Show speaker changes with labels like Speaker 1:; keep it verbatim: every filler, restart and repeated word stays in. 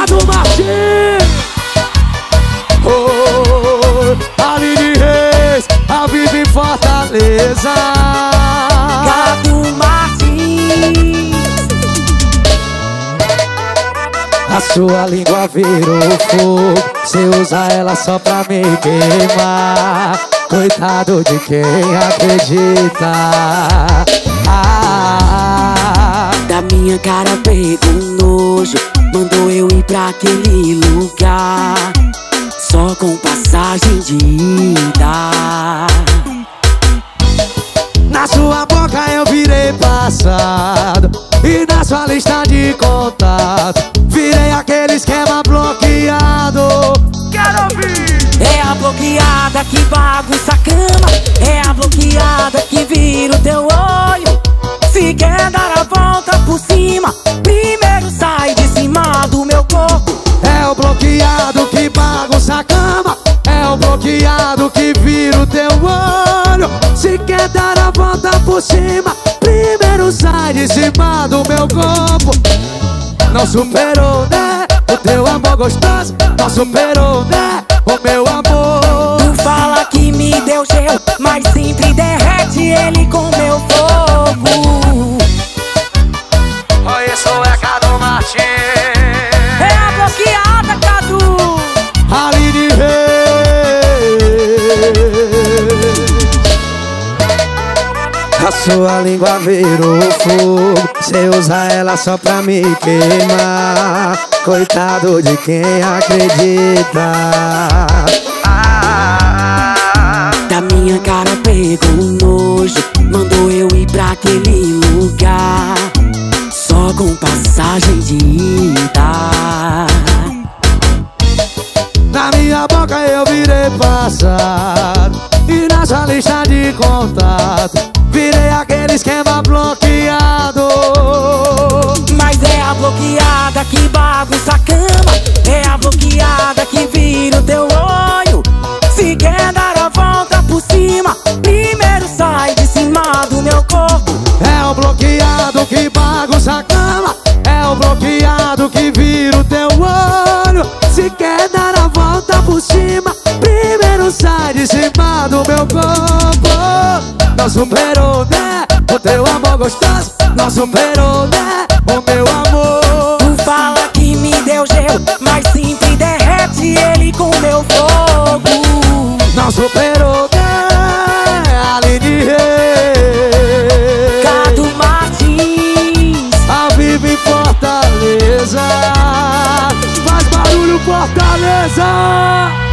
Speaker 1: Cadu Martins. Oh, Aline Reis, a vive em Fortaleza.
Speaker 2: Cadu Martins.
Speaker 1: A sua língua virou fogo, cê usa ela só pra me queimar. Coitado de quem acredita. Ah,
Speaker 2: da minha cara pegou nojo, mandou eu ir pra aquele lugar, só com passagem de ida.
Speaker 1: na sua boca eu virei passado, e na sua lista de contato virei aquele esquema bloqueado.
Speaker 2: Quero ouvir! É a bloqueada que bagunça a cama, é a bloqueada que vira o teu olho. Se quer dar a volta por cima, primeiro sai de cima do meu corpo.
Speaker 1: É o bloqueado que bagunça a cama, é o bloqueado que vira o teu olho. Se quer dar a volta por cima, primeiro sai de cima do meu corpo. Não superou, né? O teu amor gostoso não superou, né? O meu amor.
Speaker 2: Tu fala que me deu gelo, mas sempre derrete ele com meu fogo.
Speaker 1: Oi, isso é Cadu Martins.
Speaker 2: É a bloqueada, Cadu.
Speaker 1: Aline Reis. A sua língua virou fogo, cê usa ela só pra me queimar. Coitado de quem acredita. Ah,
Speaker 2: da minha cara pegou nojo, mandou eu ir pra aquele lugar, só com passagem de ida.
Speaker 1: na minha boca eu virei passado, e na sua lista de contato virei aquele esquema bloqueado.
Speaker 2: Mas é a bloqueada que bagunça a cama, é a bloqueada que vira o teu olho. Se quer dar a volta por cima, primeiro sai de cima do meu corpo.
Speaker 1: É o bloqueado que bagunça a cama, é o bloqueado que vira o teu olho. Se quer dar a volta por cima, primeiro sai de cima do meu corpo. Não superou, né? O teu amor gostoso não superou, né? O meu amor.
Speaker 2: Tu fala que me deu gelo, mas sempre derrete ele com meu fogo.
Speaker 1: Não superou, né? Aline Reis.
Speaker 2: Cadu Martins.
Speaker 1: A vive em Fortaleza. Faz barulho, Fortaleza.